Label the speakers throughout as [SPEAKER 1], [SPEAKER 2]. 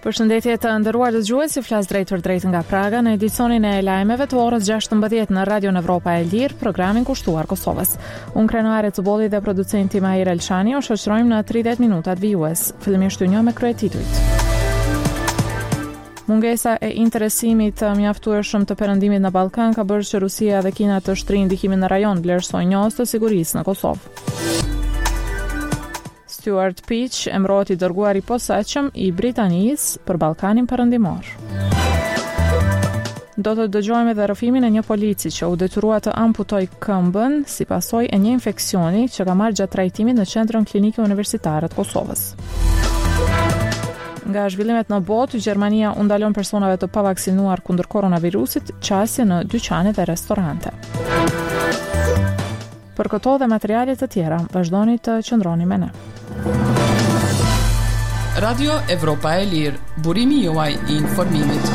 [SPEAKER 1] Përshëndetje të nderuar dëgjues, flas drejt për drejt nga Praga në edicionin e lajmeve të orës 16 në Radio Evropa e Lirë, programin kushtuar Kosovës. Unë krenuare të bolli dhe producenti Mahir Elshani o shoqërojmë në 30 minutat vijues. Fillimisht një me kryetitujt. Mungesa e interesimit të mjaftueshëm të perëndimit në Ballkan ka bërë që Rusia dhe Kina të shtrinë ndikimin në rajon, vlerësojnë njohës të sigurisë në Kosovë. Stuart Peach emërohet i dërguar i posaçëm i Britanisë për Ballkanin Perëndimor. Do të dëgjojmë edhe rrëfimin e një polici që u detyrua të amputoj këmbën si pasojë e një infeksioni që ka marrë gjatë trajtimit në Qendrën Klinike Universitare të Kosovës. Nga zhvillimet në botë, Gjermania u ndalon personave të pavaksinuar kundër koronavirusit qasje në dyqane dhe restorante. Për këto dhe materialet të tjera, vazhdoni të qëndroni me ne.
[SPEAKER 2] Radio Evropa e Lirë, burimi juaj i informimit.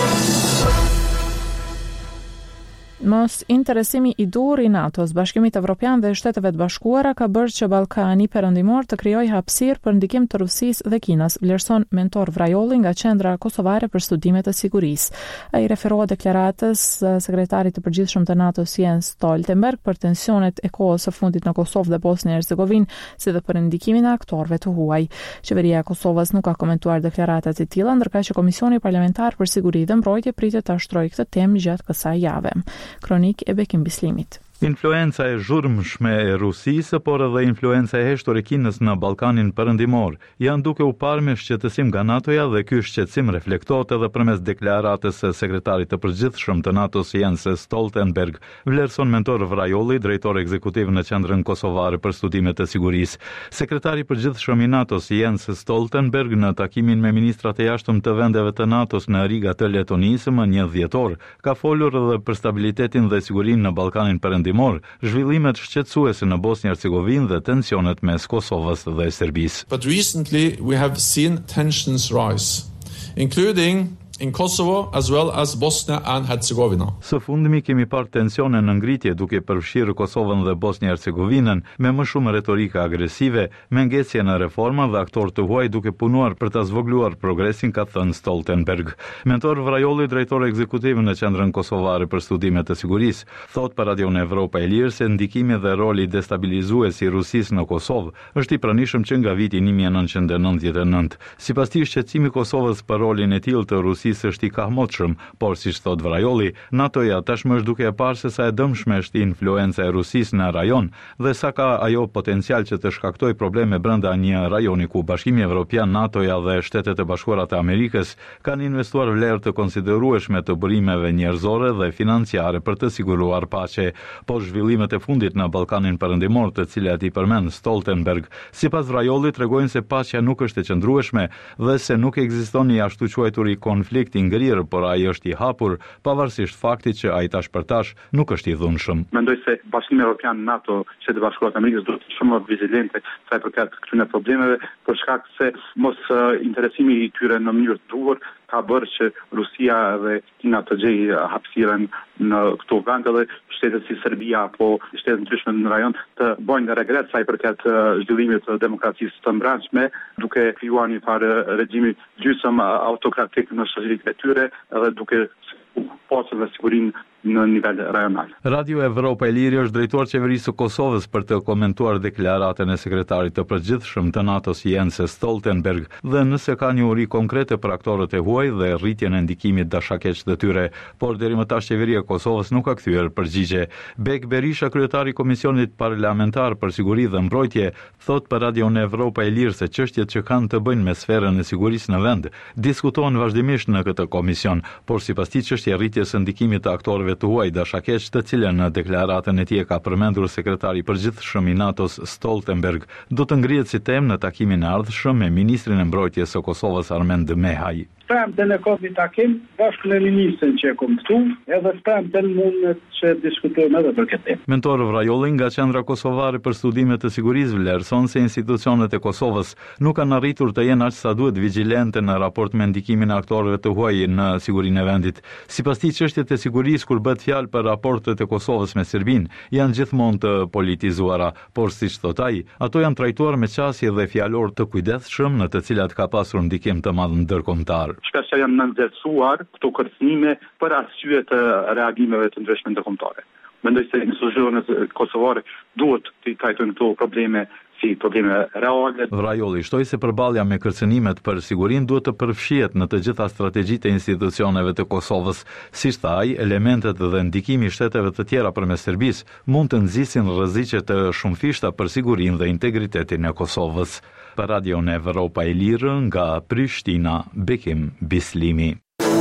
[SPEAKER 1] Mos interesimi i dur i NATO-s, Bashkimit Evropian dhe Shteteve të Bashkuara ka bërë që Ballkani Perëndimor të krijojë hapësirë për ndikim të Rusisë dhe Kinës, vlerëson mentor Vrajolli nga Qendra Kosovare për Studime të Sigurisë. Ai referohet deklaratës sekretarit të përgjithshëm të NATO-s Jens Stoltenberg për tensionet e kohës së fundit në Kosovë dhe Bosnjë-Hercegovinë, si dhe për ndikimin e aktorëve të huaj. Qeveria e Kosovës nuk ka komentuar deklaratat e tilla, ndërkaq që Komisioni Parlamentar për Siguri dhe Mbrojtje pritet ta shtrojë këtë temë gjatë kësaj jave. Kronik e Bekim Bislimit.
[SPEAKER 3] Influenca e zhurmshme e Rusisë, por edhe influenca e heshtur e Kinës në Ballkanin Perëndimor janë duke u parë me shqetësim nga NATO-ja dhe ky shqetësim reflektohet edhe përmes deklaratës së sekretarit të përgjithshëm të NATO-s Jens Stoltenberg, vlerëson mentor Vrajolli, drejtor ekzekutiv në Qendrën Kosovare për Studime të Sigurisë. Sekretari i përgjithshëm i NATO-s Jens Stoltenberg në takimin me ministrat e jashtëm të vendeve të NATO-s në Riga të Letonisë më 1 dhjetor, ka folur edhe për stabilitetin dhe sigurinë në Ballkanin Perëndimor, zhvillimet shqetësuese në Bosnjë-Hercegovinë dhe tensionet mes Kosovës dhe Serbisë.
[SPEAKER 4] But recently we have seen tensions rise, including in Kosovo as well as Bosnia and Herzegovina.
[SPEAKER 3] Së fundmi kemi parë tensione në ngritje duke përfshirë Kosovën dhe Bosnjë-Hercegovinën me më shumë retorike agresive, me ngjecje në reforma dhe aktorë të huaj duke punuar për ta zvogëluar progresin, ka thënë Stoltenberg. Mentor Vrajolli, drejtor ekzekutiv në Qendrën Kosovare për Studime të Sigurisë, thot për Radio Evropa e Lirë se ndikimi dhe roli destabilizues i Rusisë në Kosovë është i pranishëm që nga viti 1999. Sipas tij, shqetësimi i Kosovës për rolin e tillë të Rusisë është i kahmotshëm, por siç thot Vrajolli, NATO-ja tashmë është duke e parë se sa e dëmshme është influenca e Rusisë në rajon dhe sa ka ajo potencial që të shkaktojë probleme brenda një rajoni ku Bashkimi Evropian, NATO-ja dhe Shtetet e Bashkuara të Amerikës kanë investuar vlerë të konsiderueshme të burimeve njerëzore dhe financiare për të siguruar paqe. Po zhvillimet e fundit në Ballkanin Perëndimor, të cilat i përmend Stoltenberg, sipas Vrajolli tregojnë se paqja nuk është e qëndrueshme dhe se nuk ekziston një ashtu quajturi konflikt i ngrirë, por ai është i hapur, pavarësisht faktit që ai tash për tash nuk është i dhunshëm.
[SPEAKER 5] Mendoj se Bashkimi Evropian, NATO, Shtetet e Bashkuara të Amerikës duhet të jenë shumë vigilente sa i përket këtyre problemeve, për shkak se mos interesimi i tyre në mënyrë të duhur ka bërë që Rusia dhe Kina të gjejë hapësirën në këto vende dhe shtetet si Serbia apo shtetet ndryshme në rajon të bëjnë regret sa i përket zhvillimit të demokracisë të mbrëmshme, duke krijuar një farë regjimi gjysmë autokratik në shoqëritë e tyre dhe duke paqen dhe sigurinë në nivel rajonal.
[SPEAKER 3] Radio Evropa e Lirë është drejtuar qeverisë së Kosovës për të komentuar deklaratën e sekretarit të përgjithshëm të NATO-s Jens Stoltenberg dhe nëse ka një uri konkrete për aktorët e huaj dhe rritjen e ndikimit dashakeq të tyre, por deri më tash qeveria e Kosovës nuk ka kthyer përgjigje. Bek Berisha, kryetari i Komisionit Parlamentar për Siguri dhe Mbrojtje, thot për Radio Evropa e Lirë se çështjet që kanë të bëjnë me sferën e sigurisë në vend diskutohen vazhdimisht në këtë komision, por sipas tij çështja e rritjes së ndikimit të aktorëve të huaj dashakeq, të cilën në deklaratën e tij ka përmendur sekretari i përgjithshëm i NATO-s Stoltenberg, do të ngrihet si temë në takimin e ardhshëm me ministrin e mbrojtjes së Kosovës Armend Mehaj.
[SPEAKER 5] premten e ka një takim bashkë me ministrin që e kom këtu, edhe premten mundet që diskutojmë edhe për këtë.
[SPEAKER 3] Mentor Vrajolli nga Qendra Kosovare për Studime të Sigurisë vlerëson se institucionet e Kosovës nuk kanë arritur të jenë aq sa duhet vigjilente në raport me ndikimin e aktorëve të huaj në sigurinë e vendit. Sipas tij, çështjet e sigurisë kur bëhet fjalë për raportet e Kosovës me Serbinë janë gjithmonë të politizuara, por siç thot ai, ato janë trajtuar me qasje dhe fjalor të kujdesshëm në të cilat ka pasur ndikim të madh ndërkombëtar.
[SPEAKER 5] Shpesh janë nënzetësuar këto kërcënime për arsye të reagimeve të ndryshme ndërkombëtare. Mendoj se institucionet kosovare duhet të trajtojnë këto probleme si probleme reale.
[SPEAKER 3] Vrajolli shtoi se përballja me kërcënimet për sigurinë duhet të përfshihet në të gjitha strategjitë e institucioneve të Kosovës. Siç tha ai, elementet dhe ndikimi i shteteve të tjera përmes Serbisë mund të nxisin rreziqe të shumëfishta për sigurinë dhe integritetin e Kosovës. Për Radion Evropa e Lirë nga Prishtina, Bekim Bislimi.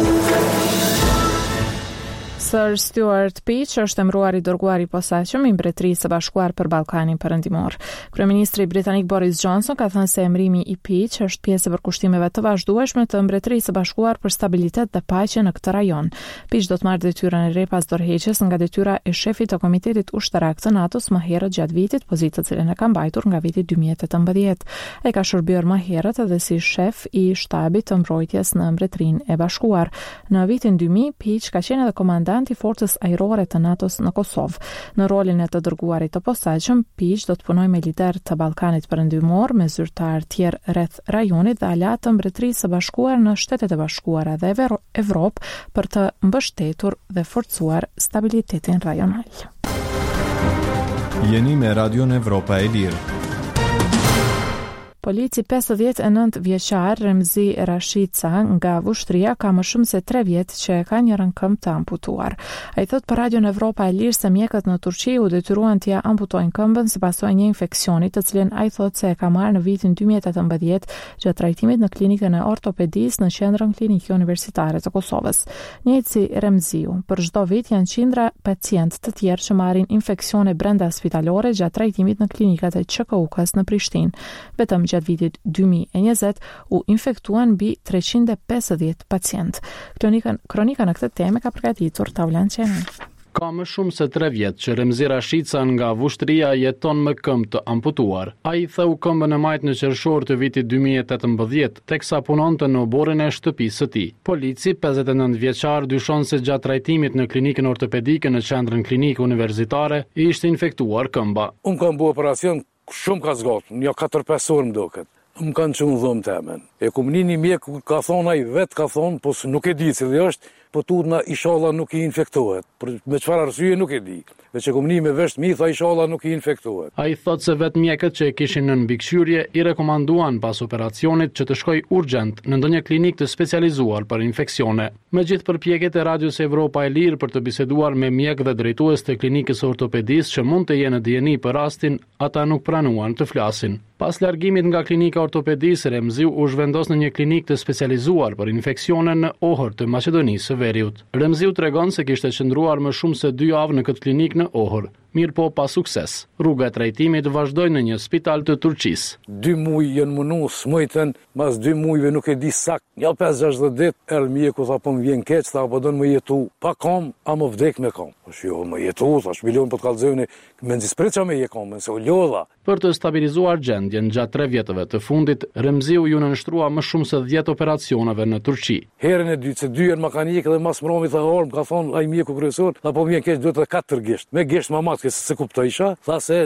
[SPEAKER 1] Sir Stuart Peach është emëruar i dërguar i posaçëm i Mbretërisë së Bashkuar për Ballkanin Perëndimor. Kryeministri britanik Boris Johnson ka thënë se emërimi i Peach është pjesë e përkushtimeve të vazhdueshme të Mbretërisë së Bashkuar për stabilitet dhe paqe në këtë rajon. Peach do të marrë detyrën e re pas dorëheqjes nga detyra e shefit të Komitetit Ushtarak të NATO-s më herët gjatë vitit, pozitë të cilën e ka mbajtur nga viti 2018. Ai ka shërbyer më herët edhe si shef i shtabit të mbrojtjes në Mbretërinë e Bashkuar. Në vitin 2000, Peach ka qenë edhe komandant i forcës ajrore të NATO-s në Kosovë. Në rolin e të dërguarit të posaçëm, Peach do të punojë me lider të Ballkanit Perëndimor, me zyrtar tjerë rreth rajonit dhe aleat të Mbretërisë së Bashkuar në Shtetet e Bashkuara dhe Evropë për të mbështetur dhe forcuar stabilitetin rajonal.
[SPEAKER 6] Jeni me Radion Evropa e Lirë.
[SPEAKER 1] Polici 59 vjeçar Remzi Rashica nga Vushtria ka më shumë se 3 vjet që ka një rënkëm të amputuar. Ai thot për Radion Evropa e Lirë se mjekët në Turqi u detyruan t'ia amputojnë këmbën si pasojë një infeksioni të cilin ai thot se e ka marrë në vitin 2018 gjatë trajtimit në klinikën e ortopedisë në Qendrën Klinike Universitare të Kosovës. Njëjtë si Remziu, për çdo vit janë qindra pacientë të tjerë që marrin infeksione brenda spitalore gjatë trajtimit në klinikat e QKUK-s në Prishtinë. Vetëm gjatë vitit 2020 u infektuan mbi 350 pacientë. Kronika në këtë temë ka përgatitur Taulan Qenaj.
[SPEAKER 7] Ka më shumë se 3 vjet që Remzi Rashica nga Vushtria jeton me këmbë të amputuar. Ai theu këmbën e majt në qershor të vitit 2018, teksa punonte në oborin e shtëpisë së tij. Polici 59 vjeçar dyshon se gjatë trajtimit në klinikën ortopedike në Qendrën Klinike Universitare i ishte infektuar këmba.
[SPEAKER 8] Unë kam bu operacion shumë ka zgatë, një 4-5 orë më doket. Më kanë që më dhëmë temen. E kumni një mjek ka thonë, ai vetë ka thonë, po nuk e di cili është, po turna inshallah nuk i infektohet. Me çfarë arsye nuk e di. Veç e kumni me vesh mi tha inshallah nuk i infektohet.
[SPEAKER 7] Ai thot se vetë mjekët që e kishin në mbikëqyrje i rekomanduan pas operacionit që të shkoj urgjent në ndonjë klinikë të specializuar për infeksione. Megjithë përpjekjet e Radios Evropa e Lirë për të biseduar me mjek dhe drejtues të klinikës ortopedisë që mund të jenë në dijeni për rastin, ata nuk pranuan të flasin. Pas largimit nga klinika ortopedisë, Remziu u zhvendos në një klinikë të specializuar për infeksione në Ohër të Maqedonisë së Veriut. Remziu tregon se kishte qëndruar më shumë se 2 javë në këtë klinikë në Ohër, mirë po pa sukses. Rruga e trajtimit vazhdoi në një spital të Turqisë.
[SPEAKER 8] 2 muaj janë munu smojten, mas 2 muajve nuk e di sakt. Ja 5-60 ditë el mjeku tha po më vjen keq, tha po don më jetu pa kom, a më vdek me kom. Po jo më jetu, thash milion po të kallzojnë, më nxispreça me je kom, se u lodha.
[SPEAKER 7] Për të stabilizuar gjendjen gjatë 3 vjetëve të fundit, Remziu ju nënshtrua më shumë se 10 operacioneve në Turqi.
[SPEAKER 8] Herën e dytë se 2 janë mekanikë dhe mas mromi tha orm, ka thonë ai mjeku kryesor, tha po vjen keq duhet të 4 gisht. Me gisht mamat që se kuptoj isha, tha se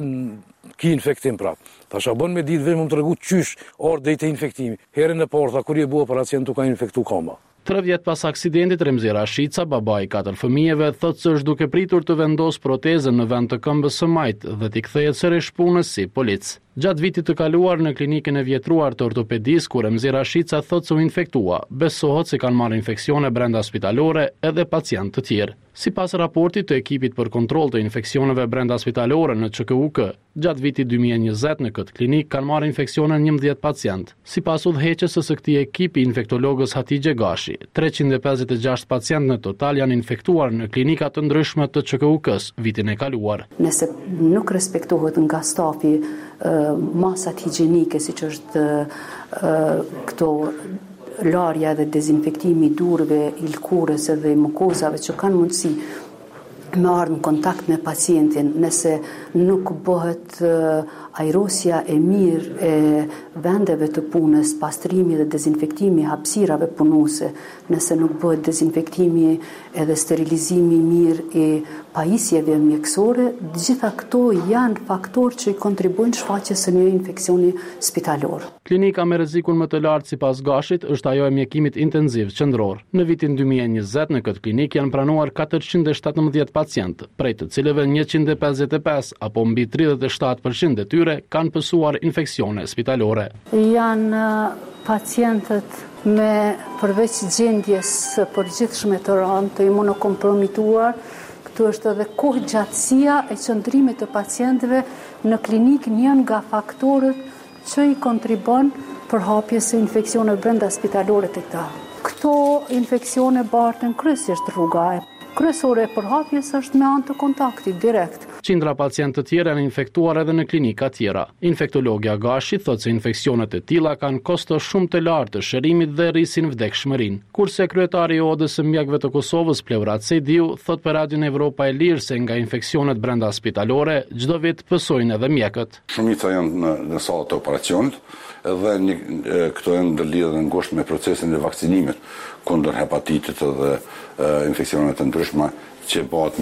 [SPEAKER 8] ki infektim prap. Tasha bën me ditë vetëm më tregu qysh orë dejtë infektimi. Herën e parë tha kur je bu operacion tu ka infektu koma.
[SPEAKER 7] 3 vjet pas aksidentit, Remzi Rashica, baba i 4 fëmijëve, thotë se është duke pritur të vendos protezën në vend të këmbës së majt dhe t'i kthehet sërish punës si polic. Gjatë vitit të kaluar në klinikën e vjetruar të ortopedisë, ku Remzi Rashica thotë se u infektua, besohet se kanë marrë infeksione brenda spitalore edhe pacientë të tjerë. Sipas raportit të ekipit për kontroll të infeksioneve brenda spitalore në QKUK, gjatë vitit 2020 në këtë klinikë kanë marrë infeksione 11 pacientë. Sipas udhëheqës së këtij ekipi infektologës Hatixhe Gashi, 356 pacientë në total janë infektuar në klinika të ndryshme të QKUK-s vitin e kaluar.
[SPEAKER 9] Nëse nuk respektohet nga stafi masat higjienike, siç është këto larja dhe dezinfektimi i durve, i lkurës dhe mukozave që kanë mundësi me ardhë në kontakt me pacientin, nëse nuk bëhet ajrosja e mirë e vendeve të punës, pastrimi dhe dezinfektimi hapësirave punuse, nëse nuk bëhet dezinfektimi edhe sterilizimi mirë e pajisjeve mjekësore, gjitha këto janë faktorë që i kontribuojnë shfaqjes së një infeksioni spitalor.
[SPEAKER 7] Klinika me rrezikun më të lartë sipas Gashit është ajo e mjekimit intenziv qendror. Në vitin 2020 në këtë klinikë janë pranuar 417 pacientë, prej të cilëve 155 apo mbi 37% e tyre kanë pësuar infeksione spitalore.
[SPEAKER 9] Janë pacientët me përveç gjendjes së përgjithshme të rëndë të imunokompromituar, këtu është edhe kohë gjatësia e qëndrimit të pacientëve në klinikë një nga faktorët që i kontribon për hapjes së infeksioneve brenda spitalore të këta. Këto infeksione bartën kryesisht rruga kryesore e përhapjes është me anë të kontaktit direkt.
[SPEAKER 7] Qindra pacientë të tjerë janë infektuar edhe në klinika tjera. Infektologja Gashi thotë se infeksionet e tilla kanë kosto shumë të lartë të shërimit dhe rrisin vdekshmërinë. Kurse kryetari i Odës së Mjekëve të Kosovës, Pleurat Sejdiu, thotë për Radion Evropa e Lirë se nga infeksionet brenda spitalore çdo vit pësojnë edhe mjekët.
[SPEAKER 10] Shumica janë në sallat e operacionit dhe këto janë ndërlidhur në ngushtë me procesin e vaksinimit kundër hepatitit dhe infeksioneve të ndryshme që bëhet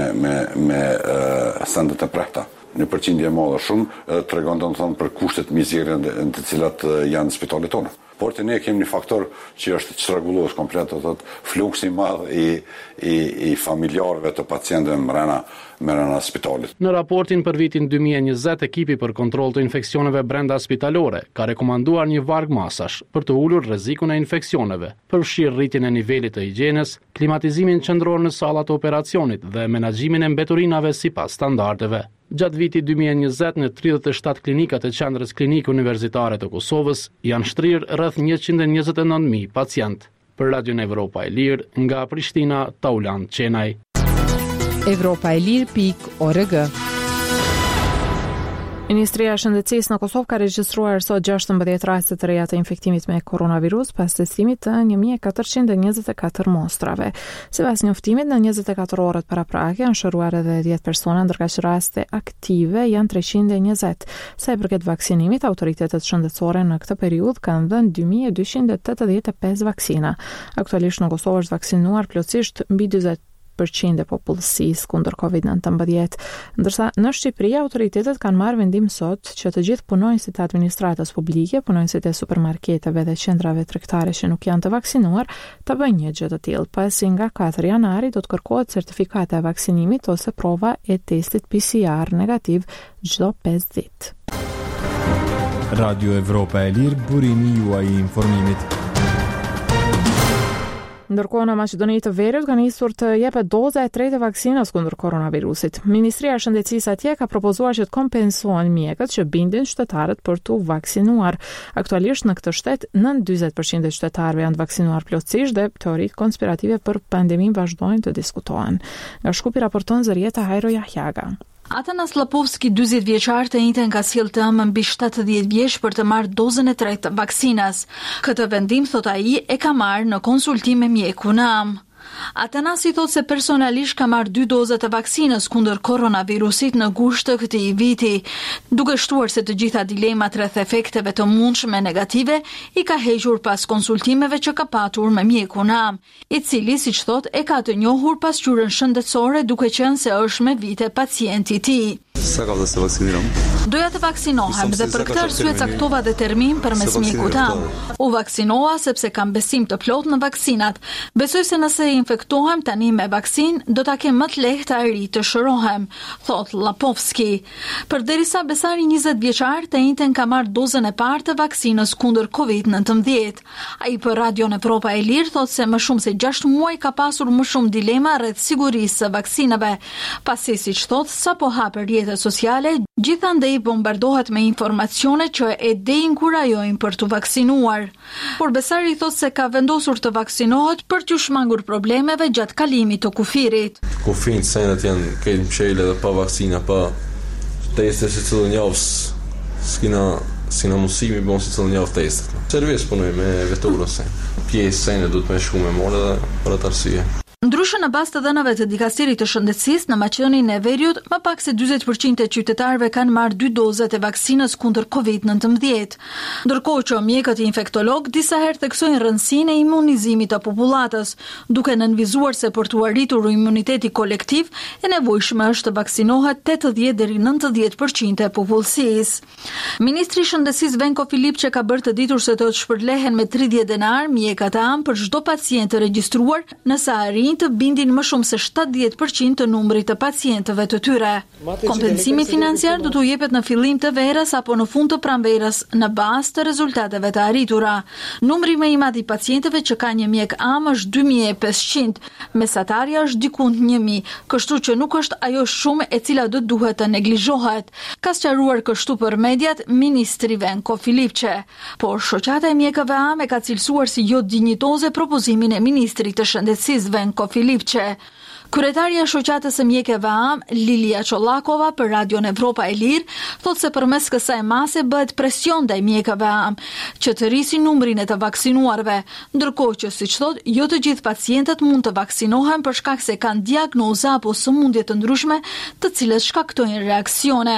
[SPEAKER 10] me sendet e prehta. Një përqindje e madhe shumë tregon domethënë për kushtet mizere në të cilat janë në spitalet tona. Por të ne kemi një faktor që është çrregullues komplet, do thotë fluksi i madh i familjarëve të pacientëve mbrana spitalit.
[SPEAKER 7] Në raportin për vitin 2020, ekipi për kontroll të infeksioneve brenda spitalore ka rekomanduar një varg masash për të ulur rrezikun e infeksioneve, përfshirë rritjen e nivelit të higjienës, klimatizimin qendror në sallat e operacionit dhe menaxhimin e mbeturinave sipas standardeve. Gjatë vitit 2020 në 37 klinikat e qendrës klinike universitare të Kosovës janë shtrirë rreth 129.000 pacientë. Për Radion Evropa e Lirë, nga Prishtina, Taulan Qenaj.
[SPEAKER 11] Evropaelir.org.
[SPEAKER 1] Ministria e Shëndetësisë në Kosovë ka regjistruar sot 16 raste të reja të infektimit me koronavirus pas testimit të 1424 mostrave. Sipas njoftimit, në 24 orët paraprake janë shëruar edhe 10 persona, ndërka që raste aktive janë 320. Sa i përket vaksinimit, autoritetet shëndetësore në këtë periudhë kanë dhënë 2285 vaksina. Aktualisht në Kosovë është vaksinuar plotësisht mbi 40% e popullsisë kundër COVID-19, ndërsa në Shqipëri autoritetet kanë marrë vendim sot që të gjithë punonjësit e administratës publike, punonjësit e supermarketeve dhe qendrave tregtare që nuk janë të vaksinuar, të bëjnë një gjë të tillë, pasi nga 4 janari do të kërkohet certifikata e vaksinimit ose prova e testit PCR negativ çdo 5 ditë.
[SPEAKER 6] Radio Evropa e Lirë, burimi juaj i informimit.
[SPEAKER 1] Ndërkohë në Maqedoni të Veriut ka nisur të jepet doza e tretë e vaksinës kundër koronavirusit. Ministria e Shëndetësisë atje ka propozuar që të kompensohen mjekët që bindin qytetarët për të vaksinuar. Aktualisht në këtë shtet, 40% e qytetarëve janë të vaksinuar plotësisht dhe teoritë konspirative për pandemin vazhdojnë të diskutohen. Nga Shkupi raporton Zërieta Hajro Jahjaga.
[SPEAKER 12] Atanas Lapovski, 40 vjeçar, të njëjtën ka sjellë të ëmbël mbi 70 vjeç për të marrë dozën e tretë të vaksinës. Këtë vendim, thot ai, e ka marrë në konsultim me mjeku në ëm. Atanasi thot se personalisht ka marrë 2 doza të vaksinës kundër koronavirusit në gusht të këtij viti, duke shtuar se të gjitha dilemat rreth efekteve të mundshme negative i ka hequr pas konsultimeve që ka patur me mjekun në ëm, i cili, siç thot, e ka të njohur pasqyrën shëndetësore duke qenë se është me vite pacienti i tij. Doja të vaksinohem dhe për këtë arsye caktova dhe termin përmes mjekut tam. U vaksinova sepse kam besim të plotë në vaksinat. Besoj se nëse infektohem tani me vaksin, do ta kem më të lehtë të arrit të shërohem, thot Lapovski. Përderisa besari 20 vjeçar të njëjtën ka marrë dozën e parë të vaksinës kundër COVID-19. Ai për Radion Evropa e Lirë thot se më shumë se 6 muaj ka pasur më shumë dilema rreth sigurisë së vaksinave, pasi siç thot sapo hapër rrjetet sociale, gjithandej bombardohet me informacione që e deinkurajojnë për të vaksinuar. Por besari thot se ka vendosur të vaksinohet për t'u shmangur problemeve gjatë kalimit të kufirit.
[SPEAKER 13] Kufin senet janë këtë mshele dhe pa vaksina, pa teste se cilën javës s'kina
[SPEAKER 11] si në mundësi mi bon si cëllë një testet. Servis punoj me veturës, pjesë sejnë duhet me shku me morë dhe për atë arsye.
[SPEAKER 12] Ndryshe në bazë të dhënave të dikasterit të shëndetësisë në Maqedoninë e Veriut, më pak se 40% e qytetarëve kanë marrë 2 dozat e vaksinës kundër COVID-19. Ndërkohë që mjekët infektolog disa herë theksojnë rëndësinë e imunizimit të popullatës, duke nënvizuar se për të arritur imuniteti kolektiv e nevojshme është të vaksinohet 80 deri 90% e popullsisë. Ministri i Shëndetësisë Venko Filipçe ka bërë të ditur se do të shpërlehen me 30 denar mjekat am për çdo pacient të regjistruar nëse arrin të bindin më shumë se 70% të numrit të pacientëve të tyre. Kompensimi financiar do t'u jepet në fillim të verës apo në fund të pranverës në bazë të rezultateve të arritura. Numri më i madh i pacientëve që ka një mjek am është 2500, mesatarja është diku 1000, kështu që nuk është ajo shumë e cila do duhet të neglizhohet, ka sqaruar kështu për mediat ministri Venko Filipçe. Por shoqata e mjekëve am e ka cilësuar si jo dinjitoze propozimin e ministrit të Shëndetësisë Venko Filipçe. Kryetaria e shoqatës së mjekëve am, Lilia Çollakova, për Radion Evropa e Lirë, thotë se përmes kësaj mase bëhet presion ndaj mjekëve am që të rrisin numrin e të vaksinuarve, ndërkohë që siç thotë, jo të gjithë pacientët mund të vaksinohen për shkak se kanë diagnoza apo sëmundje të ndryshme, të cilët shkaktojnë reaksione.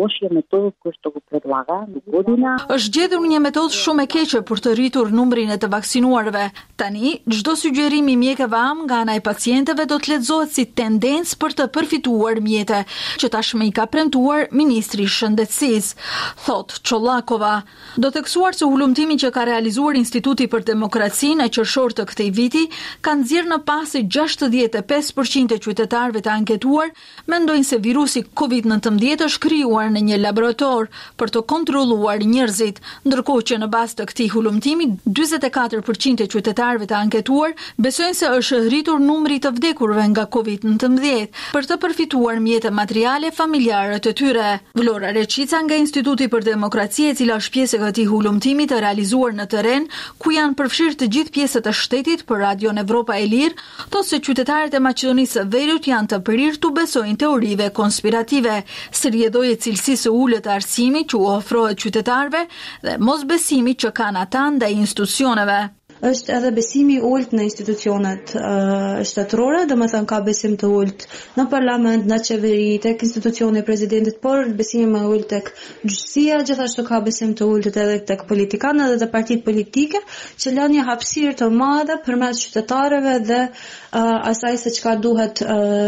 [SPEAKER 12] Është gjetur një metodë shumë e keqe për të rritur numrin e të vaksinuarve. Tani, çdo sugjerim i mjekëve am nga ana e pacientëve do të lexohet si tendencë për të përfituar mjete, që tashmë i ka premtuar ministri i Shëndetësisë, thot Çollakova. Do theksuar se hulumtimi që ka realizuar Instituti për Demokracinë e qershor të këtij viti ka nxjerrë në pas se 65% e qytetarëve të anketuar mendojnë se virusi COVID-19 është krijuar në një laborator për të kontrolluar njerëzit, ndërkohë që në bazë të këtij hulumtimi 44% e qytetarëve të anketuar besojnë se është rritur numri të vdekurve nga COVID-19 për të përfituar mjete materiale familjare të tyre. Vlora Reçica nga Instituti për Demokraci, e cila është pjesë e këtij hulumtimi të realizuar në terren, ku janë përfshirë të gjithë pjesët e shtetit, për Radion Evropa e Lirë, thotë se qytetarët e Maqedonisë së Veriut janë të prirë të besojnë teorive konspirative, si rrjedhoje cilësisë së ulët të arsimit që u ofrohet qytetarëve dhe mosbesimit që kanë ata ndaj institucioneve.
[SPEAKER 13] Është edhe besimi i ulët në institucionet shtetërore, domethënë ka besim të ulët në parlament, në qeveri, tek institucioni i presidentit, por besimi më i ulët tek gjyqësia, gjithashtu ka besim të ulët edhe tek politikanët dhe partitë politike, që lënë një hapësirë të madhe përmes qytetarëve dhe asaj se çka duhet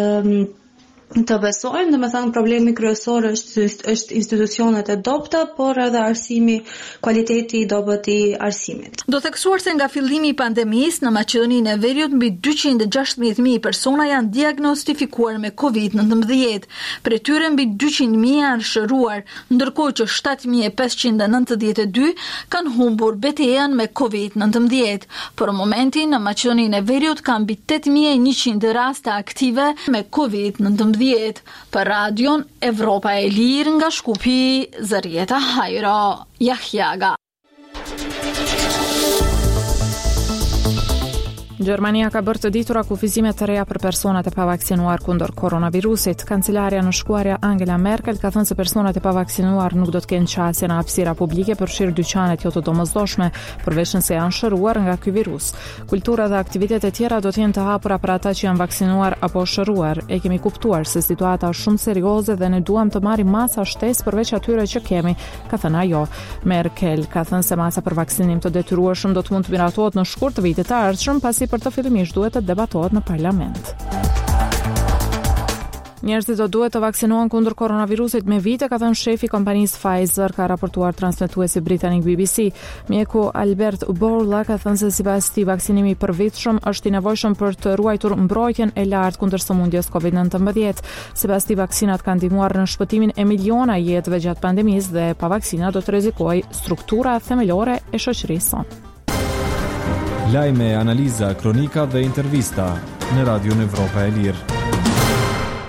[SPEAKER 13] të besojnë, domethënë problemi kryesor është institucionet e dobta, por edhe arsimi, kualiteti i dobët i arsimit.
[SPEAKER 12] Do theksuar se nga fillimi i pandemisë në Maqedoninë e Veriut mbi 216.000 persona janë diagnostifikuar me COVID-19. Prej tyre mbi 200.000 janë shëruar, ndërkohë që 7.592 kanë humbur betejën me COVID-19. Për momentin në Maqedoninë e Veriut ka mbi 8.100 raste aktive me COVID-19. Për Radion Evropa e Lirë nga Shkupi, Zërieta Hajro, Jahjaga.
[SPEAKER 1] Gjermania ka bërë të ditura kufizime të reja për personat e pavaksinuar kundër koronavirusit. Kancelaria në shkuarja Angela Merkel ka thënë se personat e pavaksinuar nuk do të kenë qasje në hapësira publike përfshirë dyqanet jo të domosdoshme, përveç nëse janë shëruar nga ky virus. Kultura dhe aktivitetet e tjera do të jenë të hapura për ata që janë vaksinuar apo shëruar. E kemi kuptuar se situata është shumë serioze dhe ne duam të marrim masa shtesë përveç atyre që kemi, ka thënë ajo. Merkel ka thënë se masa për vaksinim të detyrueshëm do të mund të miratohet në shkurt të vitit të ardhshëm, pasi për të fillimisht duhet të debatohet në parlament. Njerëzit do duhet të vaksinohen kundër koronavirusit me vite, ka thënë shefi kompanisë Pfizer, ka raportuar transmetuesi britanik BBC. Mjeku Albert Bourla ka thënë se sipas tij vaksinimi i përvitshëm është i nevojshëm për të ruajtur mbrojtjen e lartë kundër sëmundjes COVID-19. Sipas tij vaksinat kanë ndihmuar në shpëtimin e miliona jetëve gjatë pandemisë dhe pa vaksina do të rrezikojë struktura themelore e shoqërisë sonë.
[SPEAKER 6] Lajme, analiza, kronika dhe intervista në Radion Evropa e Lirë.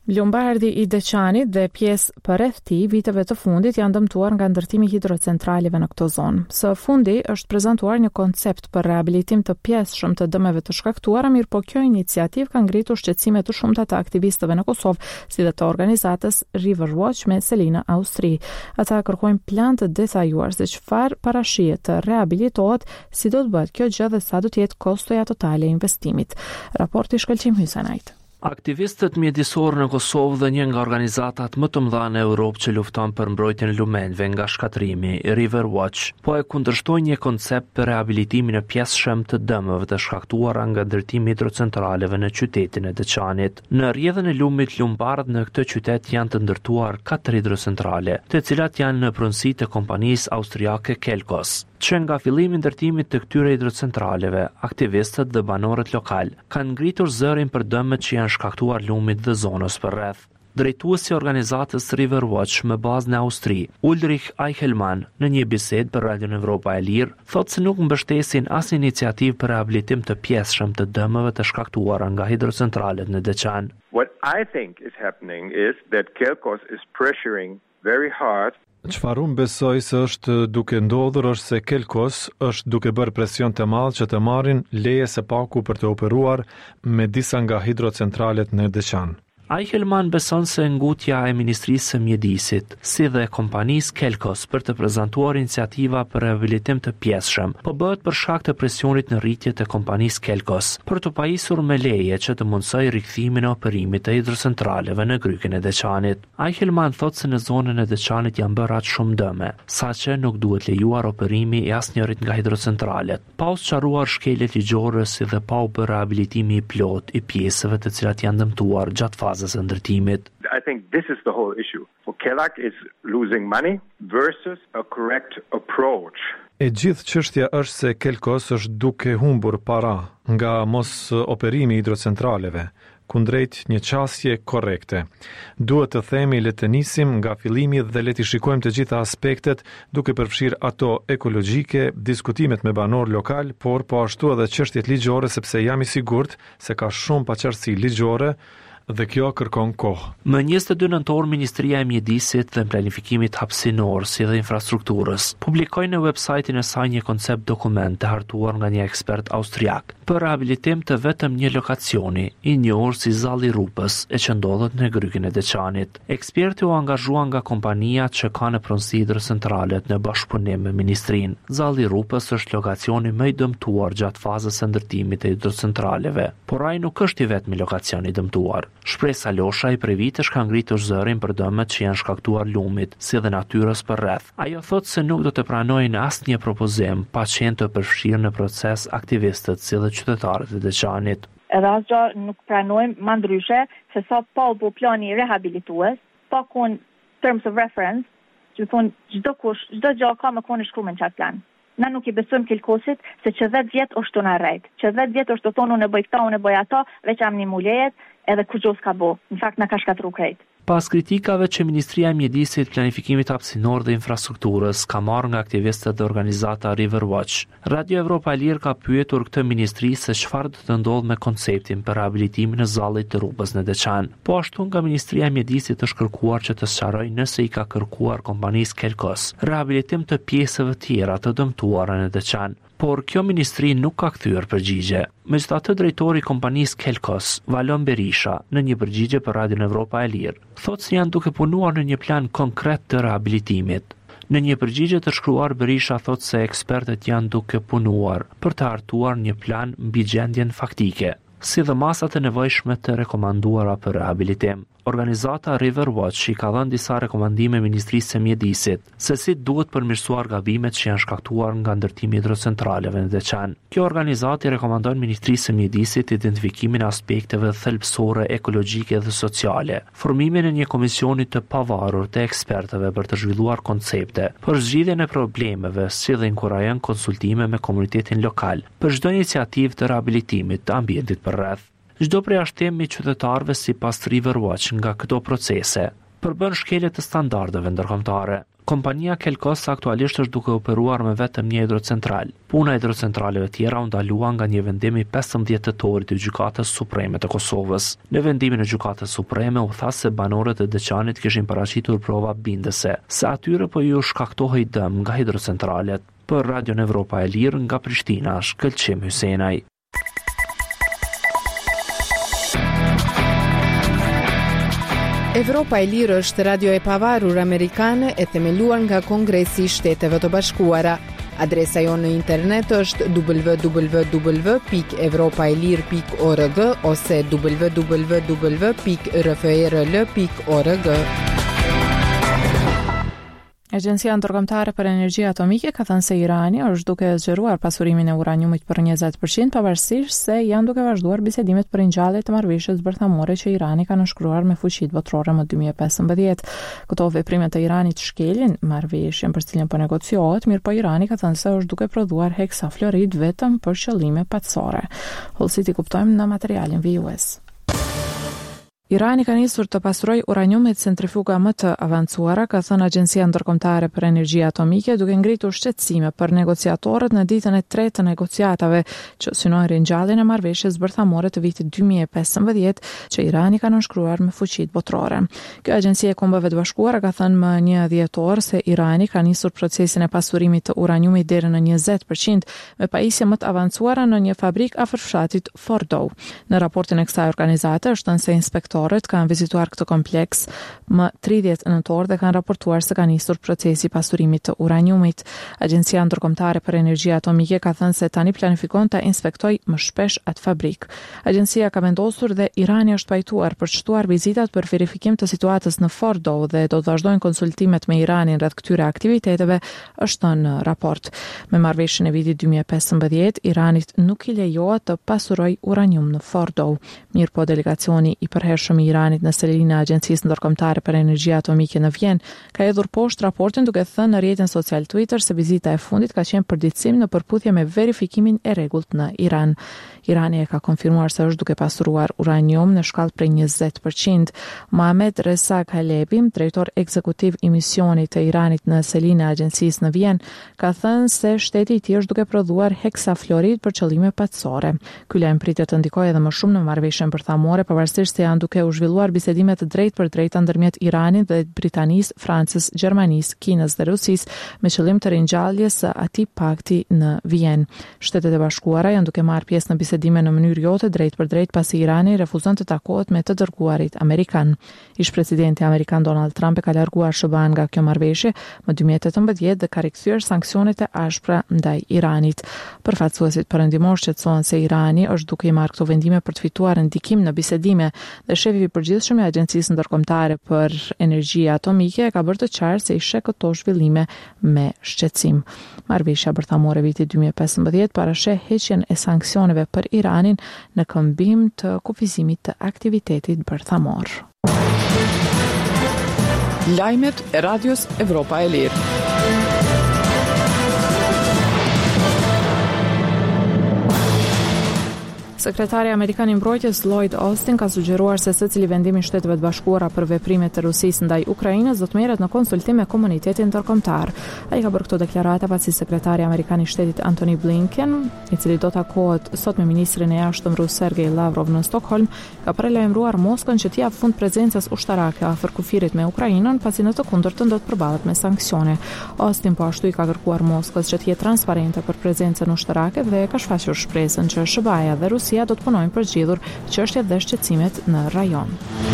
[SPEAKER 1] Lumbardi i Deçanit dhe pjesë përreth tij viteve të fundit janë dëmtuar nga ndërtimi hidrocentraleve në këtë zonë. Së fundi është prezantuar një koncept për rehabilitim të pjesëshëm të dëmeve të shkaktuara, mirë po kjo iniciativë ka ngritur shqetësime të shumta të aktivistëve në Kosovë, si dhe të organizatës Riverwatch me Selina Austri. Ata kërkojnë plan të detajuar se çfarë parashihet të rehabilitohet, si do të bëhet kjo gjë dhe sa do të jetë kostoja totale e investimit. Raporti Shkëlqim Hysanajt.
[SPEAKER 14] Aktivistët mjedisorë në Kosovë dhe një nga organizatat më të mëdha në Europë që lufton për mbrojtjen e lumenjve nga shkatrimi, Riverwatch, po e kundërshtojnë një koncept për rehabilitimin e pjesëshëm të dëmeve të shkaktuara nga ndërtimi hidrocentraleve në qytetin e Deçanit. Në rrjedhën e lumit Lumbard në këtë qytet janë të ndërtuar 4 hidrocentrale, të cilat janë në pronësi të kompanisë austriake Kelkos. Që nga fillimi i ndërtimit të këtyre hidrocentraleve, aktivistët dhe banorët lokal kanë ngritur zërin për dëmet që janë shkaktuar lumit dhe zonës përreth. Drejtuesi i organizatës Riverwatch me bazë në Austri, Ulrich Eichelmann, në një bisedë për Radion Evropa e Lirë, thotë se nuk mbështesin as iniciativë për rehabilitim të pjesëshëm të dëmeve të shkaktuara nga hidrocentralet në Deçan.
[SPEAKER 15] What I think is happening is that Kelkos is pressuring very hard.
[SPEAKER 16] Çfarë unë besoj se është duke ndodhur është se Kelkos është duke bërë presion të madh që të marrin leje së paku për të operuar me disa nga hidrocentralet në Deçan.
[SPEAKER 14] Eichelmann beson se ngutja e Ministrisë së Mjedisit, si dhe kompanisë Kelkos për të prezantuar iniciativa për rehabilitim të pjesëshëm, po bëhet për shkak të presionit në rritje të kompanisë Kelkos për të pajisur me leje që të mundsoj rikthimin e operimit të hidrocentraleve në Grykin e Deçanit. Eichelmann thotë se në zonën e Deçanit janë bërë aq shumë dëme, saqë nuk duhet lejuar operimi i asnjërit nga hidrocentralet, pa u sqaruar shkeljet ligjore si dhe pa u bërë rehabilitimi i plot i pjesëve të cilat janë dëmtuar gjatë fazës së ndërtimit.
[SPEAKER 15] I think this is the whole issue. For Kelak is losing money versus a correct approach.
[SPEAKER 16] E gjithë çështja është se Kelkos është duke humbur para nga mos operimi i hidrocentraleve, kundrejt një qasje korrekte. Duhet të themi le të nisim nga fillimi dhe le të shikojmë të gjitha aspektet duke përfshirë ato ekologjike, diskutimet me banor lokal, por po ashtu edhe çështjet ligjore sepse jam i sigurt se ka shumë paqartësi ligjore dhe kjo kërkon kohë.
[SPEAKER 14] Më 22 nëntor Ministria e Mjedisit dhe Planifikimit Hapësinor si dhe Infrastrukturës publikoi në websajtin e saj një koncept dokument të hartuar nga një ekspert austriak për rehabilitim të vetëm një lokacioni i njohur si Zalli Rupës e që ndodhet në Grykin e Deçanit. Eksperti u angazhua nga kompania që ka në pronësi hidrocentralet në bashkëpunim me ministrinë. Zalli Rupës është lokacioni më i dëmtuar gjatë fazës së ndërtimit të hidrocentraleve, por ai nuk është i vetmi lokacion i dëmtuar. Shpresa Losha i prej vitesh ka ngritur zërin për dëmet që janë shkaktuar lumit, si dhe natyrës përreth. Ajo thotë se nuk do të pranojnë asnjë propozim pa qenë të përfshirë në proces aktivistët si dhe qytetarët e Deçanit.
[SPEAKER 17] Edhe asgjë nuk pranojmë më ndryshe se sa pa u bë plani rehabilitues, pa kon terms of reference, që thonë çdo gjë ka më kon shkruar në çat plan. Na nuk i besojmë Kelkosit se që 10 vjet është tonë rrejt. Që 10 vjet është të thonë unë e bëj këta, unë e bëj ato, veç am një mulejet, edhe kur gjos ka bo. Në fakt na ka shkatru krejt.
[SPEAKER 14] Pas kritikave që Ministria e Mjedisit, Planifikimit Hapësinor dhe Infrastrukturës ka marrë nga aktivistët dhe organizata Riverwatch, Radio Evropa e Lirë ka pyetur këtë ministri se çfarë do të ndodhë me konceptin për rehabilitimin e zallit të Rrupës në Deçan. Po ashtu nga Ministria e Mjedisit është kërkuar që të sqarojë nëse i ka kërkuar kompanisë Kelkos rehabilitim të pjesëve tjera të dëmtuara në Deçan. Por kjo ministri nuk ka kthyer përgjigje. Megjithatë, drejtori i kompanisë Kelkos, Valon Berisha, në një përgjigje për Radion Evropa e Lirë, thotë se janë duke punuar në një plan konkret të rehabilitimit. Në një përgjigje të shkruar, Berisha thotë se ekspertët janë duke punuar për të hartuar një plan mbi gjendjen faktike, si dhe masat e nevojshme të rekomanduara për rehabilitim. Organizata Riverwatch i ka dhënë disa rekomandime Ministrisë së Mjedisit se si duhet përmirësuar gabimet që janë shkaktuar nga ndërtimi i hidrocentraleve në Deçan. Kjo organizatë rekomandon Ministrisë së Mjedisit identifikimin e aspekteve thelbësore ekologjike dhe sociale, formimin e një komisioni të pavarur të ekspertëve për të zhvilluar koncepte për zgjidhjen e problemeve, si dhe inkurajon konsultime me komunitetin lokal për çdo iniciativë të rehabilitimit të ambientit përreth. Çdo përjashtim i qytetarëve sipas Riverwatch nga këto procese përbën shkelje të standardeve ndërkombëtare. Kompania Kelkos aktualisht është duke operuar me vetëm një hidrocentral. Puna e hidrocentraleve tjera u ndalua nga një vendim i 15 tetorit të Gjykatës Supreme të Kosovës. Në vendimin e Gjykatës Supreme u tha se banorët e Deçanit kishin paraqitur prova bindëse se atyre po ju shkaktohej dëm nga hidrocentralet. Për Radion Evropa e Lirë nga Prishtina, Shkëlqim Hysenaj.
[SPEAKER 18] Evropa e Lirë është radio e pavarur amerikane e themeluar nga Kongresi i Shteteve të Bashkuara. Adresa jonë në internet është www.evropaelir.org ose www.rfrl.org.
[SPEAKER 1] Agjencia Ndërkombëtare për Energji Atomike ka thënë se Irani është duke zgjeruar pasurimin e uraniumit për 20%, pavarësisht se janë duke vazhduar bisedimet për ringjallje të marrëveshjes bërthamore që Irani ka nënshkruar me fuqitë botërore më 2015. Këto veprime të Iranit shkelin marrëveshjen për cilën po negociohet, mirë po Irani ka thënë se është duke prodhuar heksafluorid vetëm për qëllime patësore. Hollësit i kuptojmë në materialin VUS. Irani ka nisur të pastroj uraniumit centrifuga më të avancuara, ka thënë Agjencia Ndërkombëtare për Energji Atomike, duke ngritur shqetësime për negociatorët në ditën e 3 të negociatave që synojnë ringjalljen e marrëveshjes bërthamore të vitit 2015 që Irani ka nënshkruar me fuqitë botërore. Kjo Agjencia e Kombeve të Bashkuara ka thënë më 1 dhjetor se Irani ka nisur procesin e pasurimit të uraniumit deri në 20% me pajisje më të avancuara në një fabrikë afër fshatit Fordow. Në raportin e kësaj organizate është thënë se inspektorët kanë vizituar këtë kompleks më 30 nëntor dhe kanë raportuar se ka nisur procesi pasurimit të uraniumit. Agjencia Ndërkombëtare për Energji Atomike ka thënë se tani planifikon ta inspektojë më shpesh atë fabrikë. Agjencia ka vendosur dhe Irani është pajtuar për të shtuar vizitat për verifikim të situatës në Fordow dhe do të vazhdojnë konsultimet me Iranin rreth këtyre aktiviteteve, është në raport. Me marrëveshjen e vitit 2015, Iranit nuk i lejohet të pasurojë uranium në Fordow. Mirëpo delegacioni i përhershëm i Iranit në selinë e Agjencisë Ndërkombëtare për Energji Atomike në Vjenë ka hedhur poshtë raportin duke thënë në rrjetin social Twitter se vizita e fundit ka qenë përditësim në përputhje me verifikimin e rregullt në Iran. Irani e ka konfirmuar se është duke pasuruar uranium në shkallë prej 20%. Mohamed Reza Kalebi, drejtor ekzekutiv i misionit të Iranit në selinë e agjencisë në Vjenë, ka thënë se shteti i tij është duke prodhuar heksafluorid për qëllime patësore. Ky lajm pritet të ndikojë edhe më shumë në marrëveshjen bërthamore, pavarësisht se janë duke u zhvilluar bisedime të drejtë për drejta ndërmjet Iranit dhe Britanisë, Francës, Gjermanisë, Kinës dhe Rusisë me qëllim të ringjalljes së atij pakti në Vjenë. Shtetet e Bashkuara janë duke marrë pjesë në bisedime në mënyrë jo të drejtë për drejtë pasi Irani refuzon të takohet me të dërguarit amerikan. Ish-presidenti amerikan Donald Trump e ka larguar SBA nga kjo marrëveshje më 2018 dhe ka rikthyer sanksionet e ashpra ndaj Iranit. Përfaqësuesit perëndimor shqetësohen se Irani është duke i marrë këto vendime për të fituar ndikim në bisedime dhe shefi i përgjithshëm i Agjencisë Ndërkombëtare për Energji Atomike ka bërë të qartë se i sheh këto zhvillime me shqetësim. Marrëveshja bërthamore viti 2015 parasheh heqjen e sanksioneve për Iranin në këmbim të kufizimit të aktivitetit bërthamor.
[SPEAKER 2] Lajmet e Radios Evropa e Lirë.
[SPEAKER 1] Sekretari Amerikan i Mbrojtjes Lloyd Austin ka sugjeruar se secili vendim i Shteteve të Bashkuara për veprimet e Rusisë ndaj Ukrainës do të merret në konsultim me komunitetin ndërkombëtar. Ai ka bërë këtë deklaratë pasi sekretari amerikan i Shtetit Antony Blinken, i cili do takohet sot me ministrin e jashtëm rus Sergej Lavrov në Stockholm, ka paralajmëruar Moskën që t'i jap fund prezencës ushtarake afër kufirit me Ukrainën, pasi në të kundërtën do të përballet me sanksione. Austin po ashtu i ka kërkuar Moskës që të jetë transparente për prezencën ushtarake dhe ka shfaqur shpresën që SBA-ja dhe Rusia do të punojnë për zgjidhur çështjet dhe shqetësimet në rajon.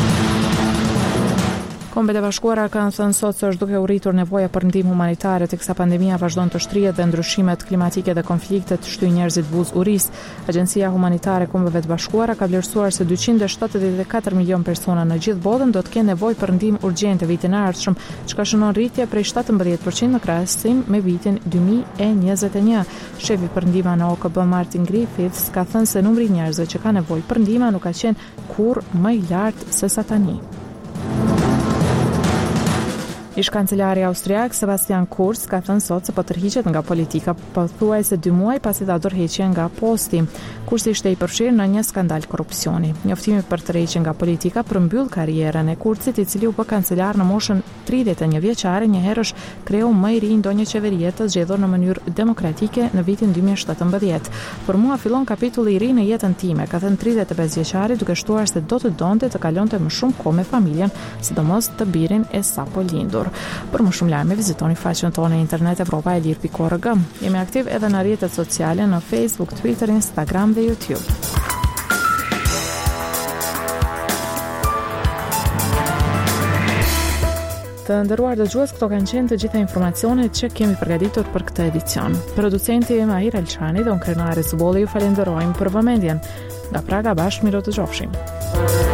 [SPEAKER 1] Kombet e Bashkuara kanë thënë sot se është duke u rritur nevoja për ndihmë humanitare teksa pandemia vazhdon të shtrihet dhe ndryshimet klimatike dhe konfliktet shtyjnë njerëzit buzë uris. Agjencia Humanitare e Kombeve të Bashkuara ka vlerësuar se 274 milion persona në gjithë botën do të kenë nevojë për ndihmë urgjente vitin e ardhshëm, çka shënon rritje prej 17% në krahasim me vitin 2021. Shefi për ndihma në OKB Martin Griffiths ka thënë se numri i njerëzve që ka nevojë për ndihmë nuk ka qenë kurrë më i lartë se sa tani. Ish kancelari austriak Sebastian Kurz ka thënë sot se po tërhiqet nga politika pothuajse 2 muaj pasi ta dorëheqje nga posti. Kurz ishte i përfshirë në një skandal korrupsioni. Njoftimi për tërheqje nga politika përmbyll karrierën e Kurzit, i cili u bë kancelar në moshën 31 vjeçare, një herësh kreu më i ri ndonjë qeverie të zgjedhur në mënyrë demokratike në vitin 2017. Për mua fillon kapitulli i ri në jetën time, ka thënë 35 vjeçari, duke shtuar se do të donte të kalonte më shumë kohë me familjen, sidomos të birin e sapo lindur. Për më shumë lajme vizitoni faqen tonë në internet europaelir.org. Jemi aktiv edhe në rrjetet sociale në Facebook, Twitter, Instagram dhe YouTube. Të nderuar dëgjues, këto kanë qenë të gjitha informacionet që kemi përgatitur për këtë edicion. Producenti Mahir Elçani dhe unë Krenare Zubolli ju falenderojmë për vëmendjen. Nga Praga bashkë miro të qofshim.